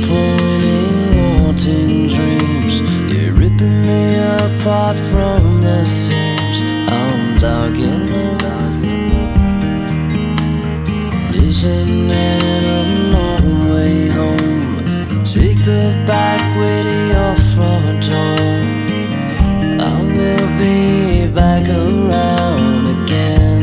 Disappointing, haunting dreams. You're ripping me apart from the seams. I'm dark enough. Isn't it a long way home? Take the back way to your front door. I will be back around again.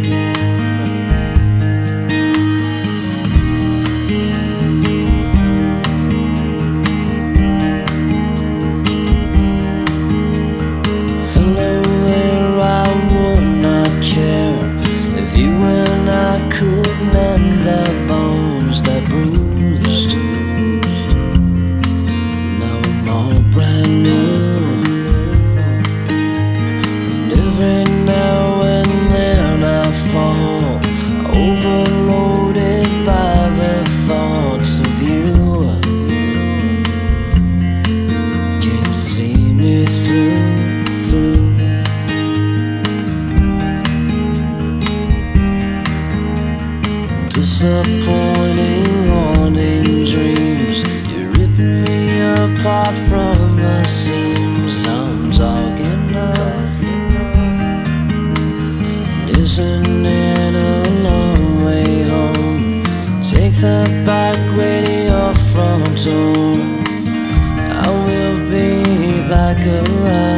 Hello there, I would not care if you and I could mend the bones that bruised. Now I'm all brand new. Every now and then I fall, overloaded by the thoughts of you. Can't see me through. Disappointing, haunting dreams. You're ripping me apart from the seams. I'm talking enough. Isn't it a long way home? Take the back way to your front door. I will be back around.